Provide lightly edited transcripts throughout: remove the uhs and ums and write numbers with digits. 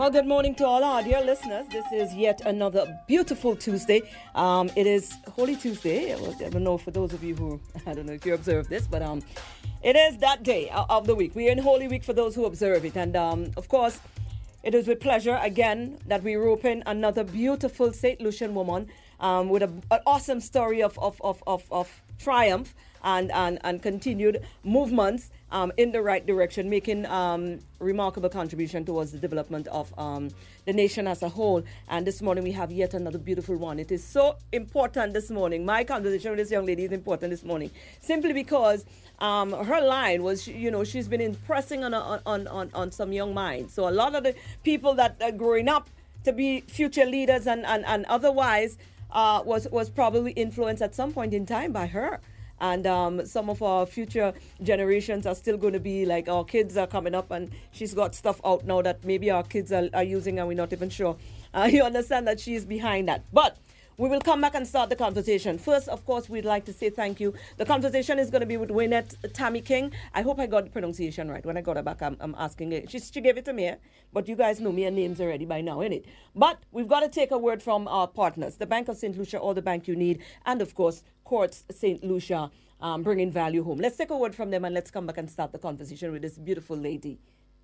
Well, good morning to all our dear listeners. This is yet another beautiful Tuesday. It is Holy Tuesday. I don't know for those of you who, I don't know if you observe this, but it is that day of the week. We are in Holy Week for those who observe it. And of course, it is with pleasure again that we rope in another beautiful St. Lucian woman with an awesome story of triumph and continued movements in the right direction, making remarkable contribution towards the development of the nation as a whole. And this morning we have yet another beautiful one. It is so important this morning. My conversation with this young lady is important this morning, simply because her line was, she's been impressing on some young minds. So a lot of the people that are growing up to be future leaders and otherwise was probably influenced at some point in time by her. And some of our future generations are still going to be like, our kids are coming up and she's got stuff out now that maybe our kids are using and we're not even sure. You understand that she's behind that. But we will come back and start the conversation. First, of course, we'd like to say thank you. The conversation is going to be with Wynette Tammy King. I hope I got the pronunciation right. When I got her back, I'm asking it. She gave it to me, but you guys know me and names already by now, innit? But we've got to take a word from our partners, the Bank of St. Lucia, all the bank you need, and of course, Courts St. Lucia, bringing value home. Let's take a word from them and let's come back and start the conversation with this beautiful lady.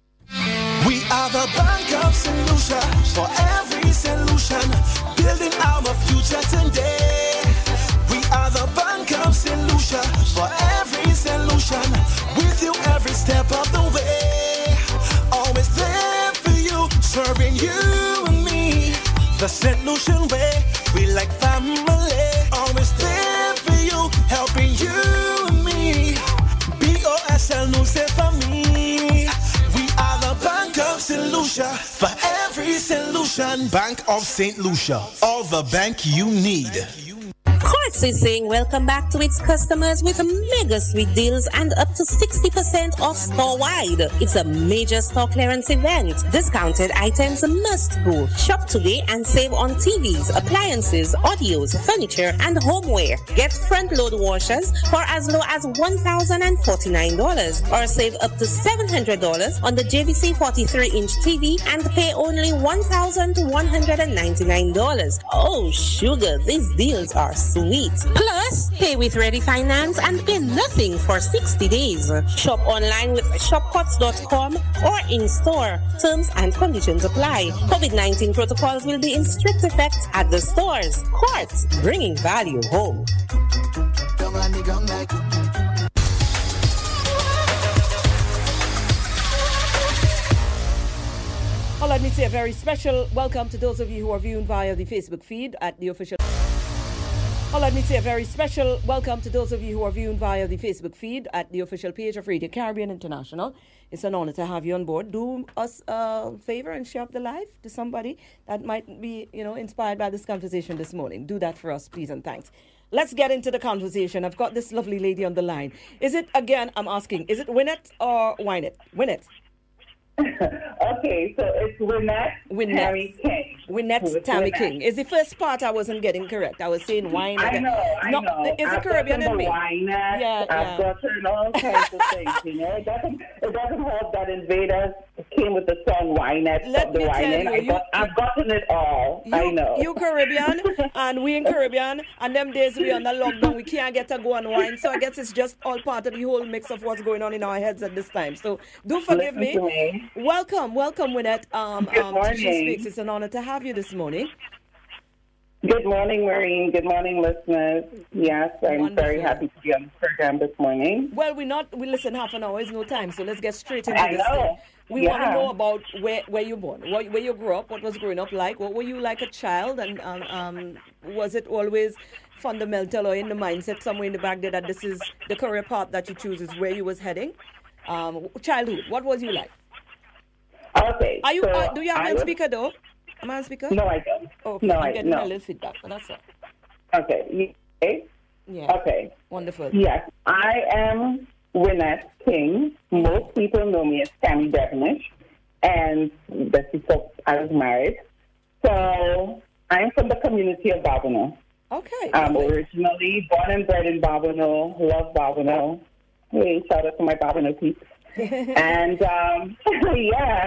We are the Bank of St. Lucia for every solution, building our future today. We are the Bank of St. Lucia for every solution, with you every step of the way. Always there for you, serving you and me. The St. Lucian way, we like family. Always there for you, helping you and me. BOSL Lucia for me. Bank of St. Lucia, for every solution. Bank of St. Lucia, all the bank you need. Courts is saying welcome back to its customers with mega sweet deals and up to 60% off store-wide. It's a major store clearance event. Discounted items must go. Shop today and save on TVs, appliances, audios, furniture, and homeware. Get front-load washers for as low as $1,049 or save up to $700 on the JVC 43-inch TV and pay only $1,199. Oh, sugar, these deals are sweet. Plus, pay with Ready Finance and pay nothing for 60 days. Shop online with shopcots.com or in store. Terms and conditions apply. COVID-19 protocols will be in strict effect at the stores. Courts, bringing value home. Well, let me say a very special welcome to those of you who are viewing via the Facebook feed at the official. Well, let me say a very special welcome to those of you who are viewing via the Facebook feed at the official page of Radio Caribbean International. It's an honor to have you on board. Do us a favor and share up the live to somebody that might be, inspired by this conversation this morning. Do that for us, please, and thanks. Let's get into the conversation. I've got this lovely lady on the line. Is it, again, I'm asking, is it Wynette or Wynette? Wynette. Okay, so it's Wynette Tammy King. Wynette Tammy King. Is the first part I wasn't getting correct. I was saying wine. I know. Is it Caribbean in me? Wynette. Yeah. I've gotten all kinds of things, It doesn't help that Invaders came with the song Wynette. Let me tell you, I've gotten it all. I know. You Caribbean, and we in Caribbean, and them days we on the lockdown, we can't get to go and wine. So I guess it's just all part of the whole mix of what's going on in our heads at this time. So do forgive me. Welcome, Wynette. Good morning. She Speaks. It's an honor to have you this morning. Good morning, Maureen. Good morning, listeners. Yes, I'm Wonderful. very happy to be on the program this morning. Well, we listen half an hour is no time, so let's get straight into this know. thing. We want to know about where you born, where you grew up, what was growing up like, what were you like a child, and was it always fundamental or in the mindset somewhere in the back there that this is the career path that you choose is where you was heading? Childhood, what was you like? Okay. Are you? Do you have a speaker though? Am I on speaker? No, I don't. Okay, no, I'm getting no. a little feedback, but that's all. Okay. Yeah. Okay. Wonderful. Yes, I am Wynette King. Most people know me as Tammy Devonish, and that's because I was married. So I'm from the community of Bobino. Okay. I'm originally born and bred in Bobino. Love Bobino. Hey, shout out to my Bobino people. And yeah.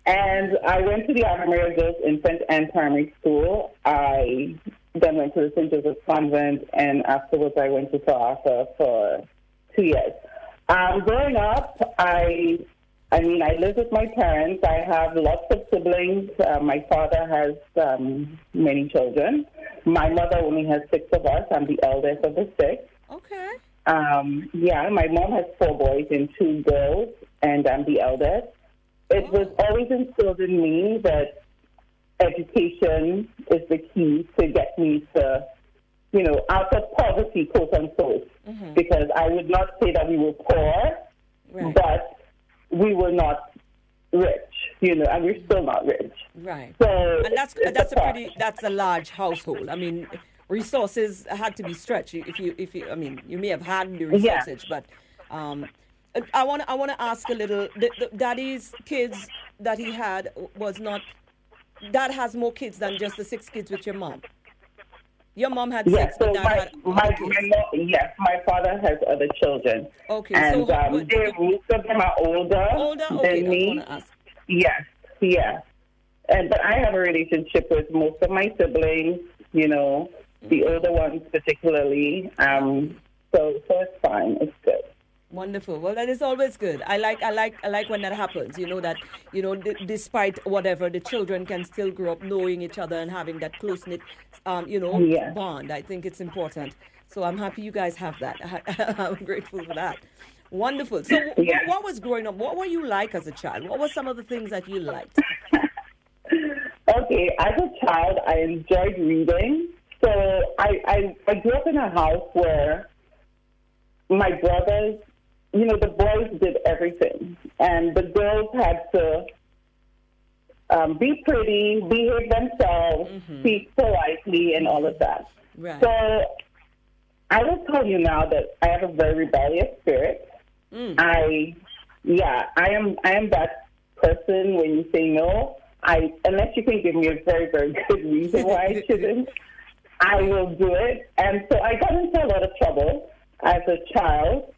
And I went to the Ave Maria Girls Infant and Primary School. I then went to the St. Joseph's Convent, and afterwards I went to Sir Arthur for 2 years. Growing up, I live with my parents. I have lots of siblings. My father has many children. My mother only has 6 of us. I'm the eldest of the 6. Okay. My mom has 4 boys and 2 girls, and I'm the eldest. It was always instilled in me that education is the key to get me to, out of poverty, quote unquote. Mm-hmm. Because I would not say that we were poor, right, but we were not rich, and we're still not rich. Right. So and that's a large household. I mean, resources had to be stretched. If you may have had the resources, but I want to ask a little. The daddy's kids that he had was not. Dad has more kids than just the 6 kids with your mom. Your mom had 6, so but Dad had my father has other children. Okay, and so most of them are older than me. Yes, yeah. But I have a relationship with most of my siblings. The older ones particularly. So it's fine. It's good. Wonderful. Well, that is always good. I like when that happens. Despite whatever, the children can still grow up knowing each other and having that close knit, bond. I think it's important. So I'm happy you guys have that. I'm grateful for that. Wonderful. So what was growing up? What were you like as a child? What were some of the things that you liked? Okay, as a child, I enjoyed reading. So I grew up in a house where my brothers, the boys did everything, and the girls had to be pretty, behave themselves, speak politely, and all of that. Right. So I will tell you now that I have a very rebellious spirit. I am that person when you say no, unless you can give me a very, very good reason why I shouldn't, I will do it. And so I got into a lot of trouble as a child.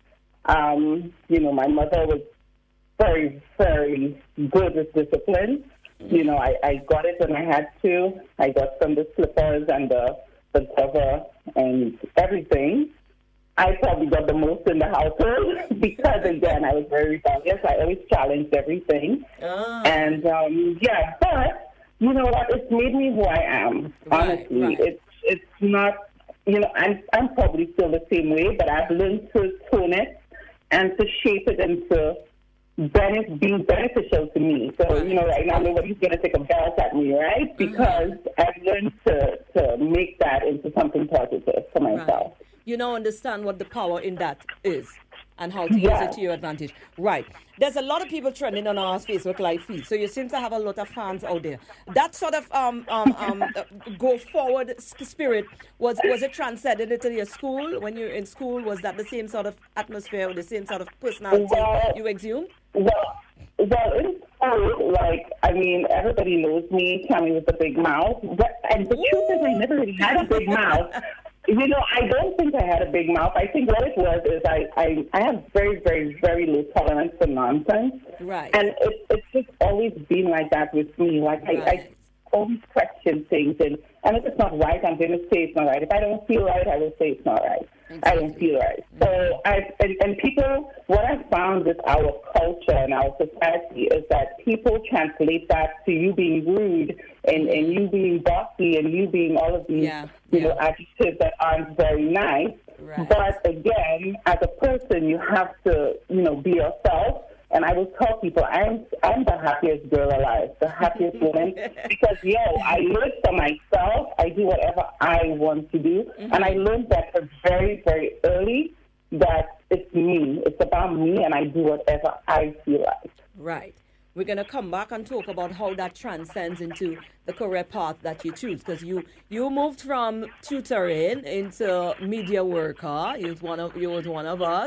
My mother was very, very good with discipline. I got it when I had to. I got from the slippers and the cover and everything. I probably got the most in the household because, again, I was very rebellious. I always challenged everything. And, but you know what? It's made me who I am, honestly. Right. It's not, I'm probably still the same way, but I've learned to tone it and to shape it into being beneficial to me. So, right now nobody's going to take a belt at me, right? Because I've learned to make that into something positive for myself. Right. Understand what the power in that is and how to use it to your advantage. Right. There's a lot of people trending on our Facebook Live feed, so you seem to have a lot of fans out there. That sort of go forward spirit, was it transcended into your school? When you're in school, was that the same sort of atmosphere or the same sort of personality you exhumed? Well, in school, everybody knows me, Tammy with the big mouth. And the truth is I never really had a big mouth. I don't think I had a big mouth. I think what it was is I have very, very, very low tolerance for nonsense. Right. And it's just always been like that with me. I always question things. And if it's not right, I'm going to say it's not right. If I don't feel right, I will say it's not right. Exactly. I don't feel right. So people, what I've found with our culture and our society is that people translate that to you being rude and you being bossy and you being all of these, adjectives that aren't very nice. Right. But again, as a person, you have to, be yourself. And I will tell people, I'm the happiest girl alive, the happiest woman, because, I live for myself. I do whatever I want to do. And I learned that very, very early, that it's me. It's about me, and I do whatever I feel like. Right. We're going to come back and talk about how that transcends into the career path that you choose, because you moved from tutoring into media worker. You was one of us.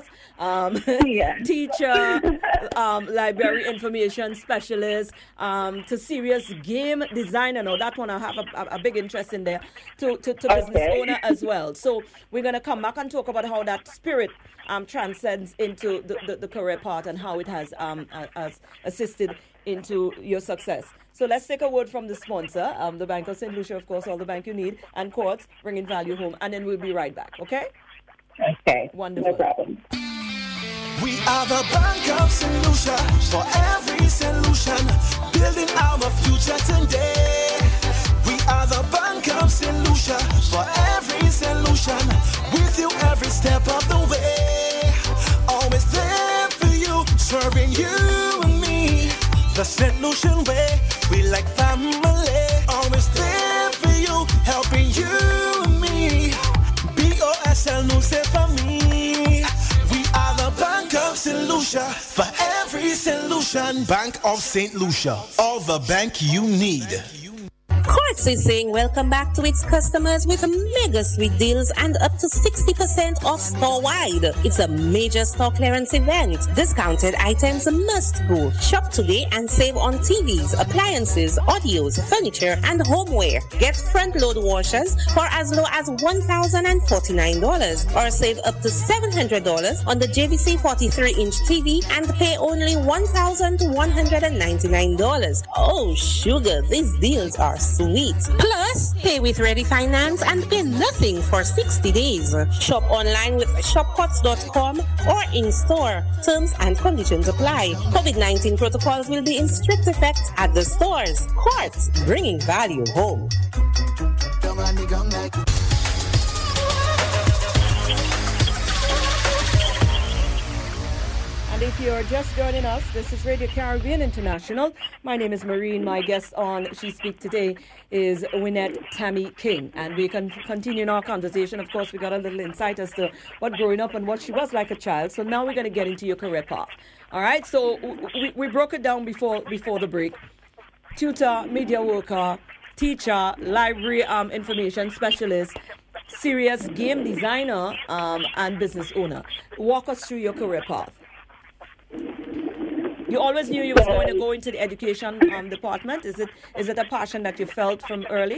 Teacher, library information specialist, to serious game designer. Now that one I have a big interest in there. To business owner as well. So we're going to come back and talk about how that spirit transcends into the career path and how it has assisted into your success. So let's take a word from the sponsor, the Bank of St. Lucia, of course, all the bank you need, and Quartz, bringing value home, and then we'll be right back, okay? Okay. Wonderful. No problem. We are the Bank of St. Lucia for every solution, building our future today. We are the Bank of St. Lucia for every solution, with you every step of the way. Always there for you, serving you and me. The St. Lucian way, we like family. Always there for you, helping you and me. BOSL Lucia for me. We are the Bank of St. Lucia for every solution. Bank of St. Lucia, all the bank you need. Quartz is saying welcome back to its customers with mega sweet deals and up to 60% off store-wide. It's a major store clearance event. Discounted items must go. Shop today and save on TVs, appliances, audios, furniture, and homeware. Get front-load washers for as low as $1,049 or save up to $700 on the JVC 43-inch TV and pay only $1,199. Oh, sugar, these deals are sweet. Plus, pay with Ready Finance and pay nothing for 60 days. Shop online with shopquartz.com or in store. Terms and conditions apply. COVID-19 protocols will be in strict effect at the stores. Quartz, bringing value home. And if you're just joining us, this is Radio Caribbean International. My name is Maureen. My guest on She Speak today is Wynette Tammy King. And we can continue our conversation. Of course, we got a little insight as to what growing up and what she was like a child. So now we're going to get into your career path. All right, so we broke it down before the break. Tutor, media worker, teacher, library information specialist, serious game designer, and business owner. Walk us through your career path. You always knew you was going to go into the education department. Is it a passion that you felt from early?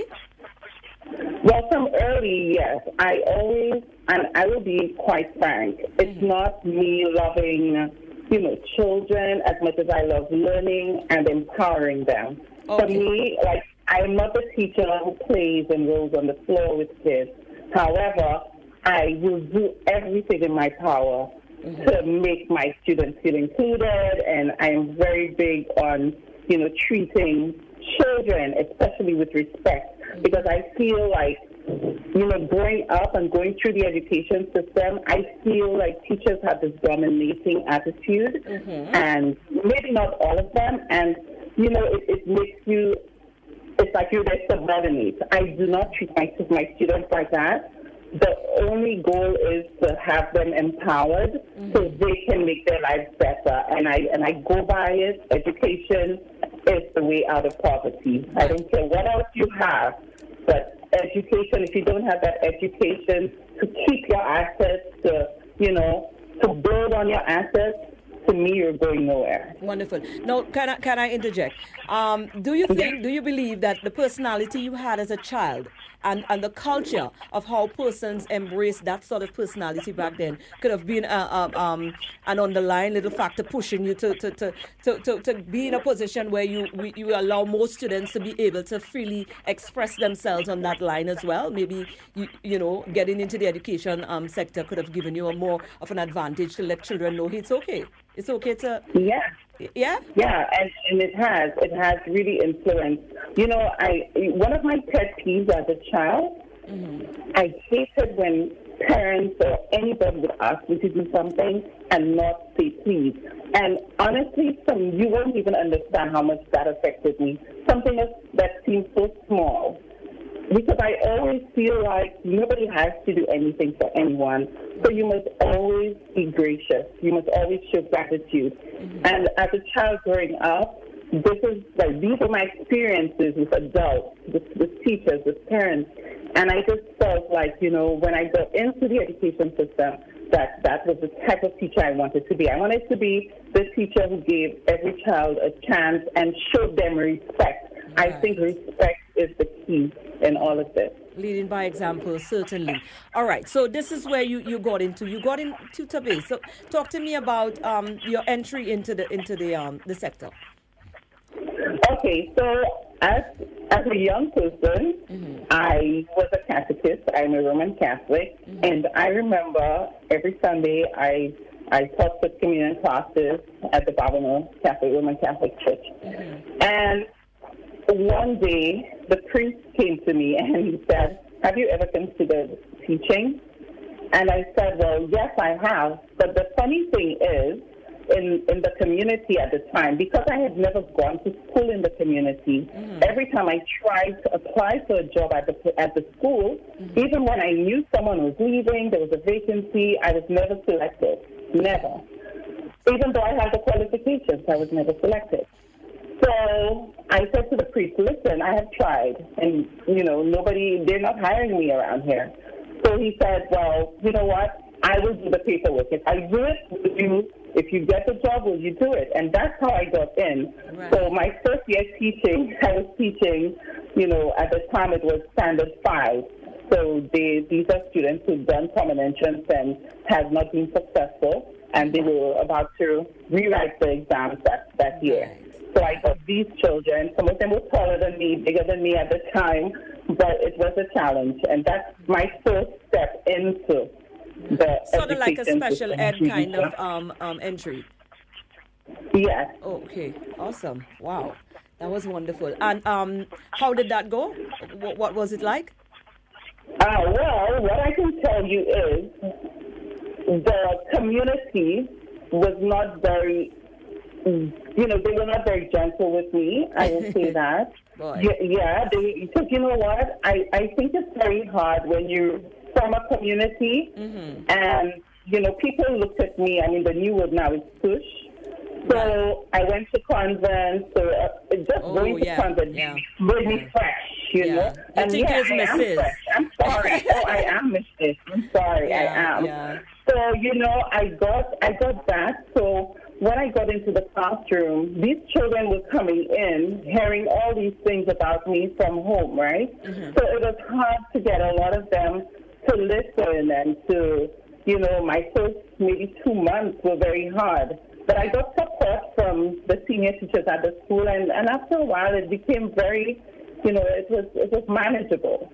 Well, from early, yes. I always, and I will be quite frank, it's not me loving, children as much as I love learning and empowering them. Okay. For me, like, I'm not a teacher who plays and rolls on the floor with kids. However, I will do everything in my power to make my students feel included, and I'm very big on, treating children, especially with respect, because I feel like, growing up and going through the education system, I feel like teachers have this dominating attitude, and maybe not all of them, and, it makes you, it's like you're their subordinate. I do not treat my students like that. The only goal is to have them empowered so they can make their lives better. And I go by it. Education is the way out of poverty. I don't care what else you have, but education, if you don't have that education to keep your assets, to build on your assets, to me, you're going nowhere. Wonderful. Now, can I interject? Do you believe that the personality you had as a child and the culture of how persons embrace that sort of personality back then could have been an underlying little factor pushing you to be in a position where you allow more students to be able to freely express themselves on that line as well? Maybe getting into the education sector could have given you more of an advantage to let children know it's okay. It's okay to... Yeah. Yeah? Yeah, and it has really influenced. One of my pet peeves as a child, I hated when parents or anybody would ask me to do something and not say please. And honestly, you won't even understand how much that affected me. Something that seems so small. Because I always feel like nobody has to do anything for anyone. So you must always be gracious. You must always show gratitude. And as a child growing up, these are my experiences with adults, with teachers, with parents. And I just felt like, when I got into the education system, that was the type of teacher I wanted to be. I wanted to be the teacher who gave every child a chance and showed them respect. I think respect is the key in all of this. Leading by example, certainly. All right, so this is where you got into Tabay. So talk to me about your entry into the sector. Okay, so as a young person, I was a catechist. I'm a Roman Catholic, and I remember every Sunday I taught first communion classes at the Babylon Roman Catholic Church. And one day, the priest came to me and he said, "Have you ever considered teaching?" And I said, "Well, yes, I have." But the funny thing is, in the community at the time, because I had never gone to school in the community, every time I tried to apply for a job at the school, even when I knew someone was leaving, there was a vacancy, I was never selected. Never. Even though I had the qualifications, I was never selected. So I said to the priest, "Listen, I have tried, and, they're not hiring me around here." So he said, "Well, you know what? I will do the paperwork. If I do it, if you get the job, will you do it?" And that's how I got in. Right. So my first year teaching, I was teaching, at the time it was Standard 5. So these are students who've done common entrance and have not been successful, and they were about to rewrite the exams that year. So I got these children. Some of them were taller than me, bigger than me at the time, but it was a challenge. And that's my first step into the sort of like a special ed kind of entry. Yes. Okay, awesome. Wow, that was wonderful. And how did that go? What was it like? Well, what I can tell you is the community was not very, they were not very gentle with me. I will say that. Because you know what? I think it's very hard when you're from a community and, people looked at me. I mean, the new word now is push. So I went to convent. So going to convent made me fresh, you know. And I am fresh. I'm sorry. I am Mrs. I'm sorry. I am. Yeah. So I got that. So when I got into the classroom, these children were coming in, hearing all these things about me from home, right? So it was hard to get a lot of them to listen and to, my first maybe 2 months were very hard. But I got support from the senior teachers at the school, and after a while it became very, it was manageable.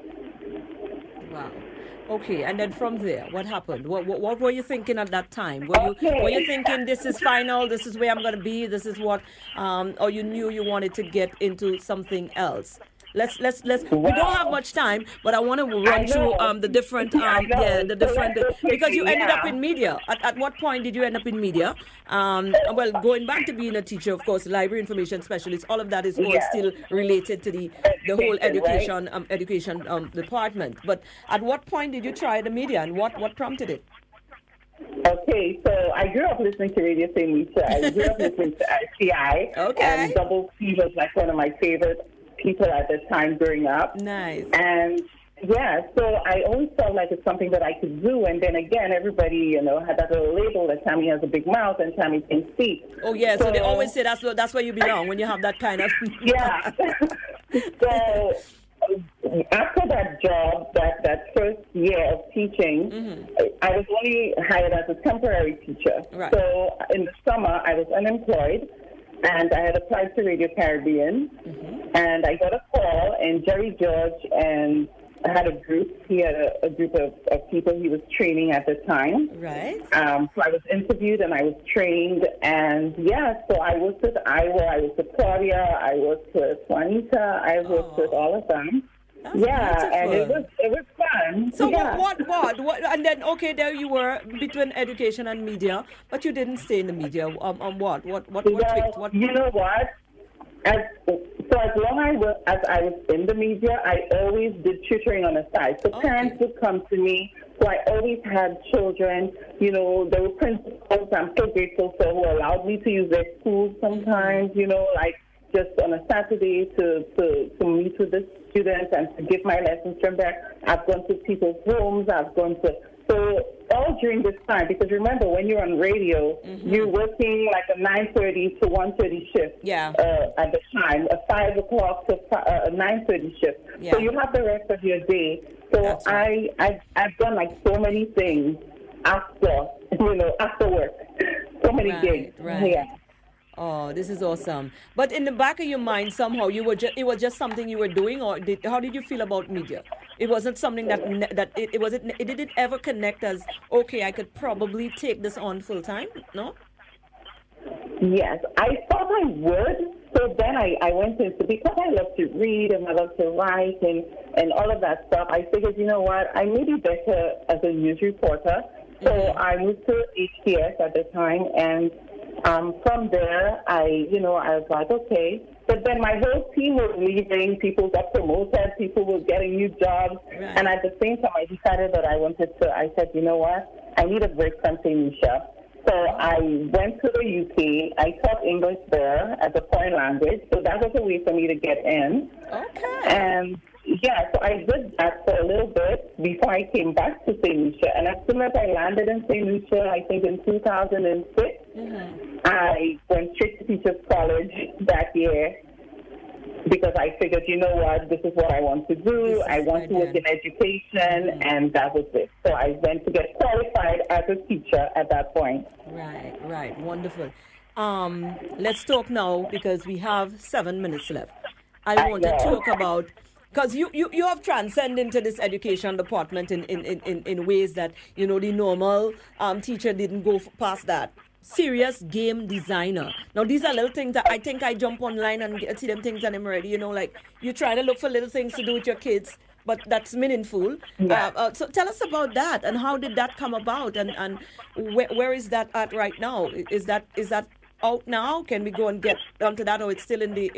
Wow. Okay, and then from there, what happened? What were you thinking at that time? Were you thinking this is final, this is where I'm going to be, this is what, or you knew you wanted to get into something else? Let's. We don't have much time, but I want to run through the different, because you ended up in media. At what point did you end up in media? Well, going back to being a teacher, of course, library information specialist, all of that is all still related to the whole education department. But at what point did you try the media, and what prompted it? Okay, so I grew up listening to Radio St. Lucia. I grew up listening to RCI. Okay. And Double C was like one of my favorite people at the time growing up. Nice. And so I always felt like it's something that I could do. And then again, everybody, had that little label that Tammy has a big mouth and Tammy can speak. Oh, yeah. So they always say that's where you belong, when you have that kind of. Yeah. So after that job, that first year of teaching, I was only hired as a temporary teacher. Right. So in the summer, I was unemployed. And I had applied to Radio Caribbean, and I got a call, and Jerry George and had a group. He had a group of people he was training at the time. Right. So I was interviewed, and I was trained, and so I worked with Iowa, I worked with Claudia, I worked with Juanita, I worked with all of them. That's beautiful. And it was fun. So what? And then there you were between education and media, but you didn't stay in the media. What tweaked? What? You know what? As long as I was in the media, I always did tutoring on the side. So parents would come to me. So I always had children. There were principals I'm so grateful for who allowed me to use their schools sometimes. Like just on a Saturday to meet with the students and to give my lessons from there. I've gone to people's homes. So all during this time, because remember, when you're on radio, you're working like a 9:30 to 1:30 shift at the time, a 5 o'clock to a 9:30 shift. Yeah. So you have the rest of your day. So I've done like so many things after work, so many gigs. Right. Yeah. Oh, this is awesome. But in the back of your mind, somehow it was just something you were doing, or how did you feel about media? It wasn't something it didn't ever connect as, okay, I could probably take this on full time. No. Yes, I thought I would. So then I went into, because I love to read and I love to write and all of that stuff, I figured, you know what, I may be better as a news reporter. So I moved to HTS at the time, and from there, I was like, okay. But then my whole team was leaving. People got promoted. People were getting new jobs. Right. And at the same time, I decided that I said, you know what, I need a break from St. Lucia. So I went to the UK. I taught English there as a foreign language. So that was a way for me to get in. Okay. And yeah, so I did that for a little bit before I came back to St. Lucia. And as soon as I landed in St. Lucia, I think in 2006, I went straight to Teachers College that year because I figured, you know what, this is what I want to do. I want to work in education, and that was it. So I went to get qualified as a teacher at that point. Right. Wonderful. Let's talk now because we have 7 minutes left. I want to talk about, because you have transcended into this education department in ways that, the normal teacher didn't go past that. Serious game designer. Now, these are little things that I think I jump online and see them things and I'm ready. Like you try to look for little things to do with your kids, but that's meaningful. Yeah. So tell us about that and how did that come about and where is that at right now? Is that out now? Can we go and get onto that, or it's still in the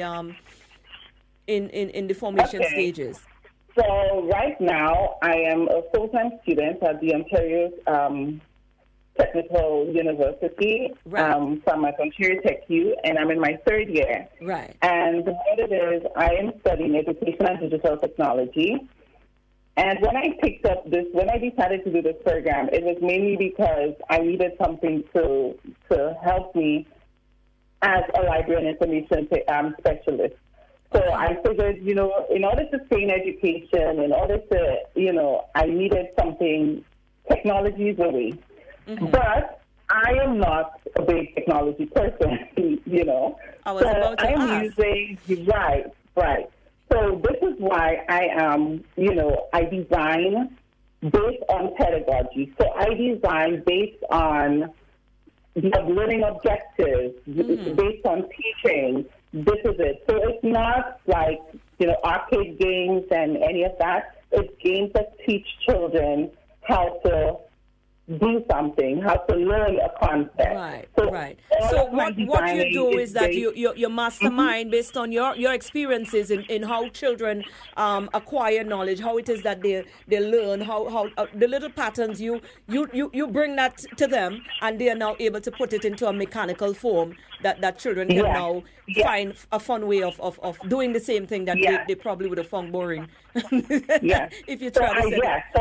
formation stages? So right now I am a full-time student at the Ontario Technical University, right. From at Ontario Tech U, and I'm in my third year. Right. And what it is, I am studying education and digital technology. And when I decided to do this program, it was mainly because I needed something to help me as a library and information specialist. So I figured, in order to stay in education, I needed something, technology is the way. Mm-hmm. But I am not a big technology person, I was about to ask. Right. So this is why I am, I design based on pedagogy. So I design based on the learning objectives, based on teaching. This is it. So it's not like, arcade games and any of that. It's games that teach children how to do something, how to learn a concept. Right. So what you do is that you mastermind based on your experiences in how children acquire knowledge, how it is that they learn, how the little patterns you bring that to them, and they are now able to put it into a mechanical form that children can now find a fun way of doing the same thing that they probably would have found boring. If you try to say So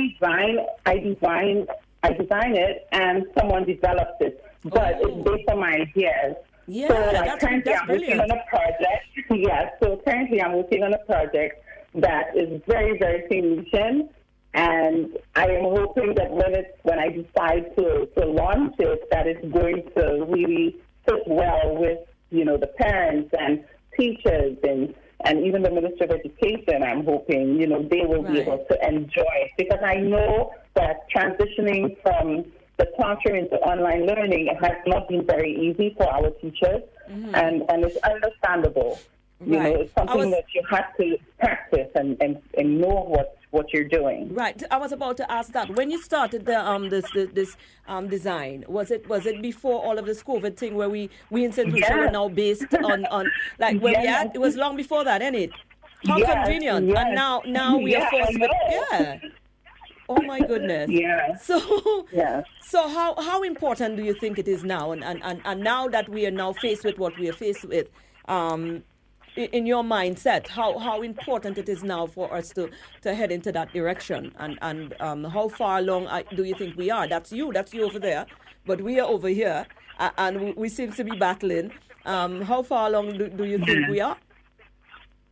I design it and someone develops it, but it's based on my ideas. Yeah, so that's I'm working on a project. So currently I'm working on a project that is very, very solution, and I am hoping that when I decide to launch it, that it's going to really fit well with the parents and teachers and even the Minister of Education. I'm hoping they will be able to enjoy it, because I know that transitioning from the classroom into online learning has not been very easy for our teachers, and it's understandable. It's something that you have to practice and know what you're doing. Right. I was about to ask that. When you started the this design, was it before all of this COVID thing where we in St. Lucia were now based on like where we at? It was long before that, isn't it? How convenient. Yes. And now we are forced with Oh my goodness. Yeah. So how important do you think it is now, and now that we are now faced with what we are faced with, in your mindset, how important it is now for us to head into that direction, and how far along do you think we are? That's you over there, but we are over here, and we seem to be battling. How far along do you think we are?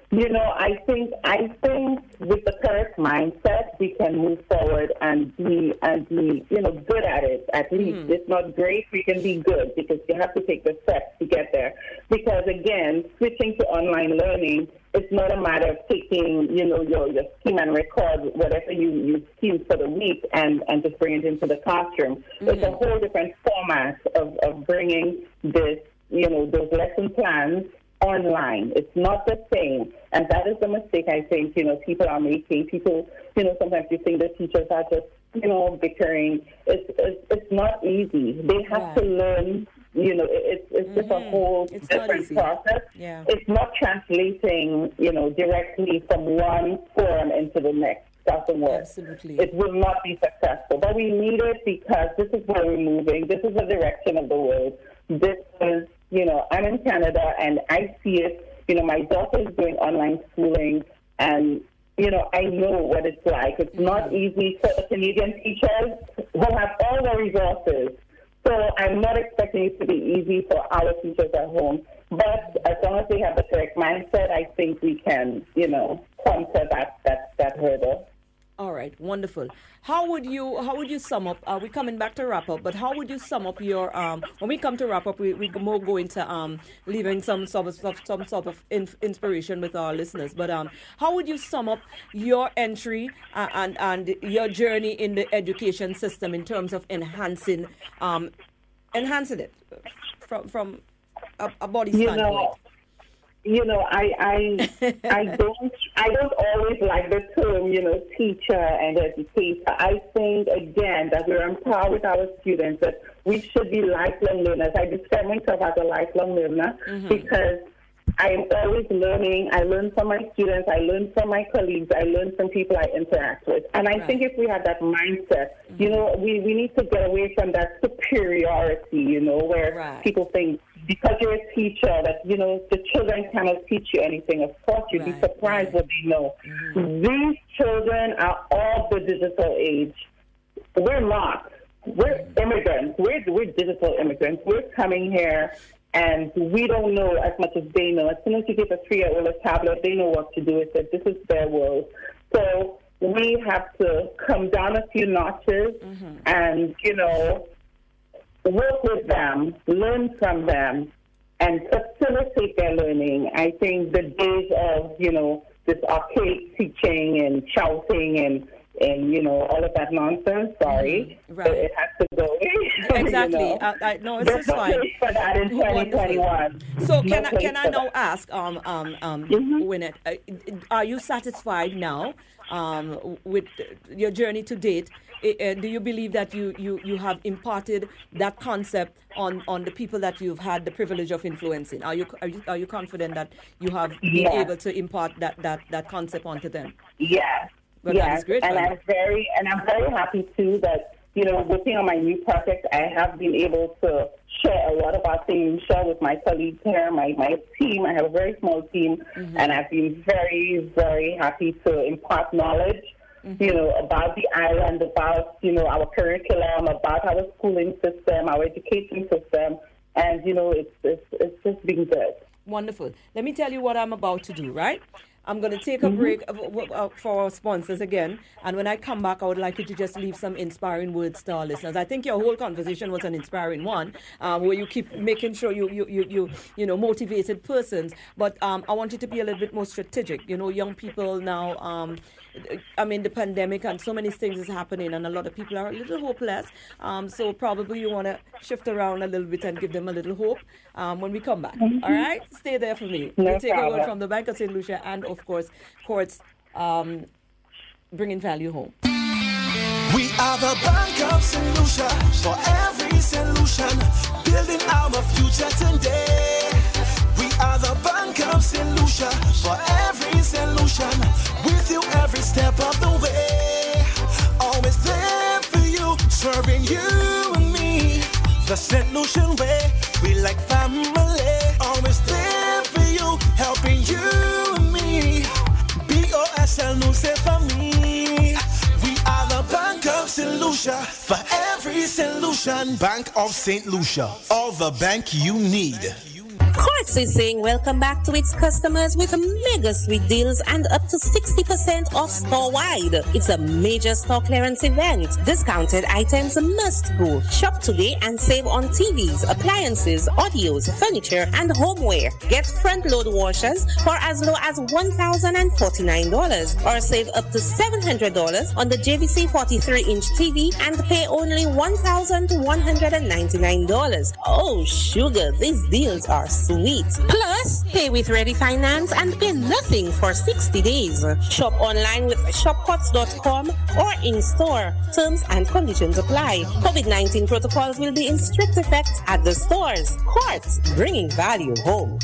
I think with the correct mindset, we can move forward and be good at it. At least it's not great, we can be good because you have to take the steps to get there. Because again, switching to online learning, it's not a matter of taking, your scheme and record whatever you scheme for the week and just bring it into the classroom. It's a whole different format of bringing this, those lesson plans online. It's not the same. And that is the mistake I think, people are making. People, sometimes you think the teachers are just, bickering. It's not easy. They have to learn, it's just a whole different process. Yeah. It's not translating, directly from one forum into the next. Doesn't work. Absolutely. It will not be successful. But we need it because this is where we're moving. This is the direction of the world. This is, I'm in Canada and I see it. My daughter is doing online schooling and, I know what it's like. It's not easy for the Canadian teachers who have all the resources. So I'm not expecting it to be easy for our teachers at home. But as long as we have the correct mindset, I think we can, conquer that hurdle. All right, wonderful. How would you sum up? We're coming back to wrap up, but how would you sum up your? When we come to wrap up, we more go into leaving some sort of inspiration with our listeners. But how would you sum up your entry and your journey in the education system in terms of enhancing it from a body standpoint? I don't always like the term, teacher and educator. I think, again, that we're on par with our students, that we should be lifelong learners. I describe myself as a lifelong learner because I am always learning. I learn from my students. I learn from my colleagues. I learn from people I interact with. And I think if we have that mindset, we need to get away from that superiority, where people think, because you're a teacher, that, the children cannot teach you anything. Of course, you'd be surprised what they know. These children are of the digital age. We're not. We're immigrants. We're digital immigrants. We're coming here, and we don't know as much as they know. As soon as you give a 3-year-old a tablet, they know what to do with it. This is their world. So we have to come down a few notches and, work with them, learn from them, and facilitate their learning. I think the days of, this archaic teaching and shouting and all of that nonsense, it has to go. Exactly. No, it's just fine. There's for that in 2021. So can I now ask, Wynette, are you satisfied now with your journey to date? Do you believe that you have imparted that concept on the people that you've had the privilege of influencing? Are you confident that you have been able to impart that concept onto them? Yes. Well, yes. That is great. And I'm very happy too that working on my new project, I have been able to share a lot of our things, share with my colleagues here, my team. I have a very small team, and I've been very, very happy to impart knowledge. About the island, about, our curriculum, about our schooling system, our education system, and, it's just been good. Wonderful. Let me tell you what I'm about to do, right? I'm going to take a break for our sponsors again, and when I come back, I would like you to just leave some inspiring words to our listeners. I think your whole conversation was an inspiring one, where you keep making sure you motivated persons, but I want you to be a little bit more strategic. Young people now, the pandemic and so many things is happening, and a lot of people are a little hopeless. So probably you want to shift around a little bit and give them a little hope when we come back. All right? Stay there for me. We'll take a word from the Bank of St. Lucia and, of course, Courts bringing value home. We are the Bank of St. Lucia for every solution, building our future today. We are the Bank of St. Lucia for every solution, with you every step of the way. Always there for you, serving you and me. The St. Lucian way, we like family. Always there for you, helping you and me. BOSL Lucia for me. We are the Bank of St. Lucia for every solution. Bank of St. Lucia, all the bank you need. Quartz is saying welcome back to its customers with mega sweet deals and up to 60% off store-wide. It's a major store clearance event. Discounted items must go. Shop today and save on TVs, appliances, audios, furniture, and homeware. Get front-load washers for as low as $1,049 or save up to $700 on the JVC 43-inch TV and pay only $1,199. Oh, sugar, these deals are sweet. Plus, pay with Ready Finance and pay nothing for 60 days. Shop online with shopquartz.com or in-store. Terms and conditions apply. COVID-19 protocols will be in strict effect at the stores. Quartz, bringing value home.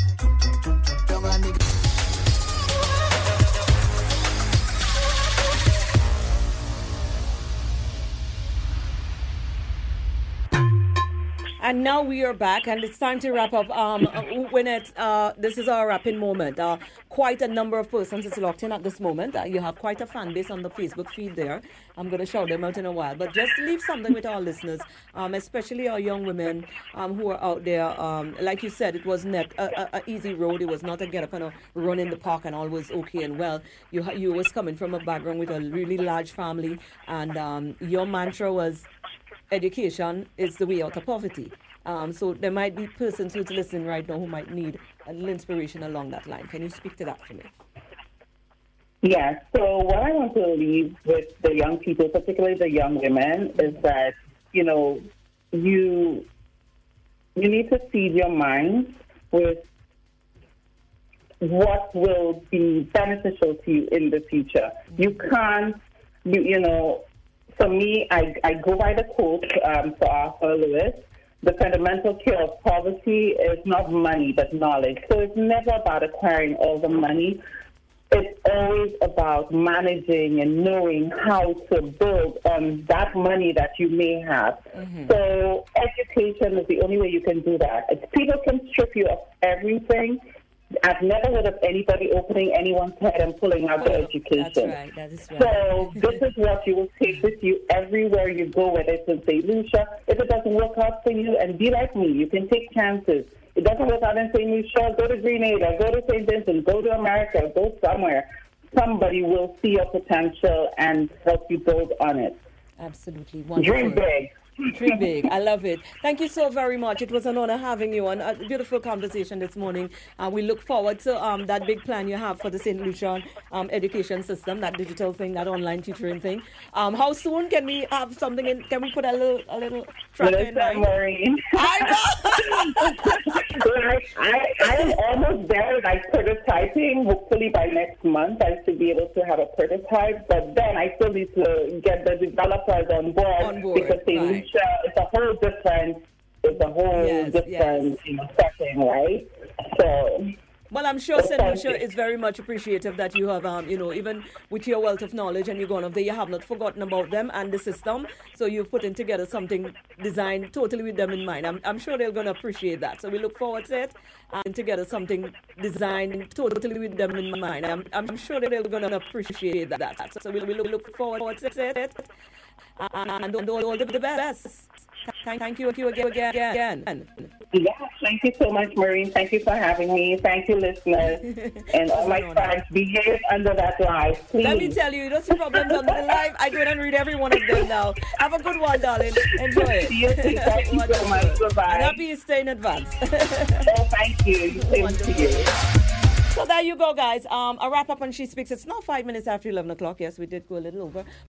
And now we are back, and it's time to wrap up. This is our wrapping moment. Quite a number of persons is locked in at this moment. You have quite a fan base on the Facebook feed there. I'm going to shout them out in a while. But just leave something with our listeners, especially our young women who are out there. Like you said, it wasn't an easy road. It was not a get up and a run in the park and all was okay and well. You was coming from a background with a really large family, and your mantra was, education is the way out of poverty. So there might be persons who's listening right now who might need a little inspiration along that line. Can you speak to that for me? Yeah, so what I want to leave with the young people, particularly the young women, is that, you need to feed your minds with what will be beneficial to you in the future. You can't, for me, I go by the quote for Arthur Lewis: the fundamental cure of poverty is not money, but knowledge. So it's never about acquiring all the money. It's always about managing and knowing how to build on that money that you may have. Mm-hmm. So education is the only way you can do that. If people can strip you of everything, I've never heard of anybody opening anyone's head and pulling out their education. That's right. That is right. So this is what you will take with you everywhere you go, whether it's in St. Lucia. If it doesn't work out for you, and be like me, you can take chances. It doesn't work out in St. Lucia, go to Grenada, go to St. Vincent, go to America, go somewhere. Somebody will see your potential and help you build on it. Absolutely. Wonderful. Dream big. Dream big. I love it. Thank you so very much. It was an honor having you on. A beautiful conversation this morning. We look forward to that big plan you have for the St. Lucia education system, that digital thing, that online tutoring thing. How soon can we have something in? Can we put a little tracker in mind? Maureen. I am almost there, like prototyping. Hopefully by next month I should be able to have a prototype. But then I still need to get the developers on board. Because St. Lucia, it's a whole different setting, right? So. Well, I'm sure St. Lucia is very much appreciative that you have, even with your wealth of knowledge and you're gone up there, you have not forgotten about them and the system. So you've put in together something designed totally with them in mind. I'm sure they're going to appreciate that. So we look forward to it and together something designed totally with them in mind. I'm sure they're going to appreciate that. So we look forward to it and all the best. Thank you again. Yeah, thank you so much, Maureen. Thank you for having me. Thank you, listeners. And all my friends, behave under that live, please. Let me tell you, don't see problems under the live. I go and read every one of them now. Have a good one, darling. Enjoy it. Thank you so much. Bye-bye. And happy Easter in advance. Oh, thank you. Same to you. So there you go, guys. A wrap up on She Speaks. It's now 5 minutes after 11 o'clock. Yes, we did go a little over.